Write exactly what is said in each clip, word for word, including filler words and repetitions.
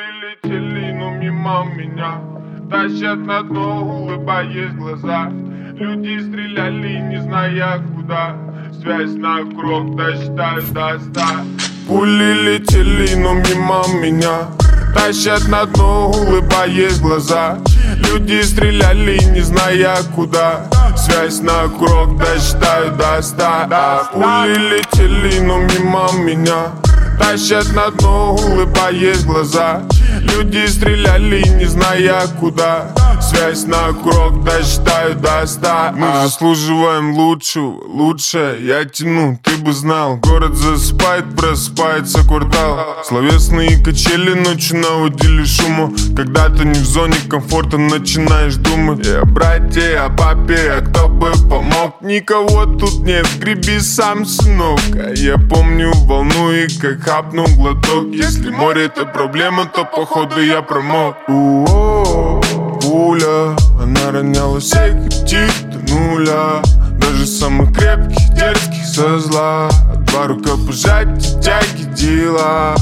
Пули летели, но мимо меня, тащат на дно, улыбаясь в глаза. Люди стреляли, не зная куда, связь на круг, досчитаю до ста. Пули летели, но мимо меня, тащат на дно, улыбаясь в глаза. Люди стреляли, не зная куда, связь на круг, досчитаю до ста. Пули летели, но мимо меня, тащат на дно, улыбаясь в глаза. Люди стреляли, не зная куда, связь на круг, досчитаю до ста. Мы заслуживаем лучшего, лучшее я тяну, ты бы знал. Город засыпает, просыпается квартал. Словесные качели ночью наводили шума. Когда ты не в зоне комфорта, начинаешь думать о брате, о папе, а кто бы помог. Никого тут нет, греби сам, сынок. А я помню волну и как хапнул глоток. Если море это проблема, то походу я промок. У-о-о, пуля, она роняла всех этих до нуля. Даже самых крепких, дерзких со зла. Два рукопожатия, тяги, дела.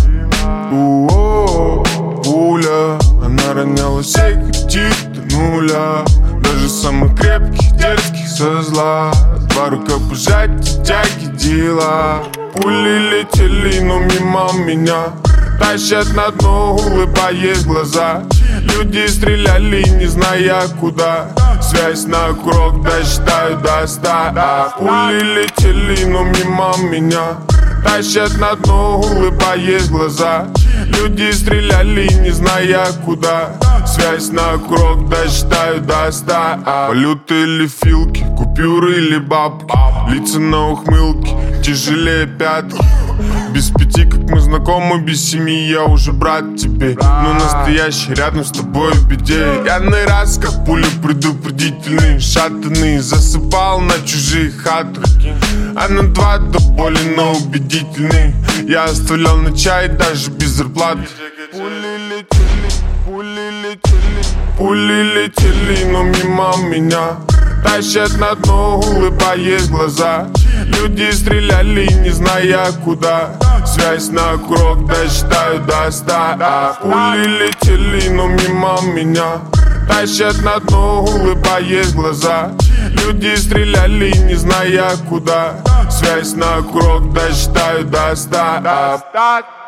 У-о-о, пуля, она роняла всех этих до нуля. Даже самых крепких, дерзких со зла. Два рукопожатия, тяги, дела. Пули летели, но мимо меня, тащат на дно, улыбаясь в глаза. Люди стреляли, не зная куда, связь на круг, досчитаю до ста. Пули летели, но мимо меня, тащат на дно, улыбаясь в глаза. Люди стреляли, не зная куда, связь на круг, досчитаю до ста. Валюты или филки, купюры или бабки, лица на ухмылке, тяжелее пятки. Без пяти, как мы знакомы, без семьи я уже брат тебе. Но настоящий рядом с тобой в беде. Я на раз, как пули предупредительные, шатанные, засыпал на чужие хаты. А на два до боли, но убедительные. Я оставлял на чай даже без зарплаты. Пули летели, пули летели, пули летели, но мимо меня, тащат на дно, улыбаясь в глаза. Люди стреляли, не зная куда, связь на круг, досчитаю до ста. Пули летели, но мимо меня, тащат на дно, улыбаясь в глаза. Люди стреляли, не зная куда, связь на круг, досчитаю до ста.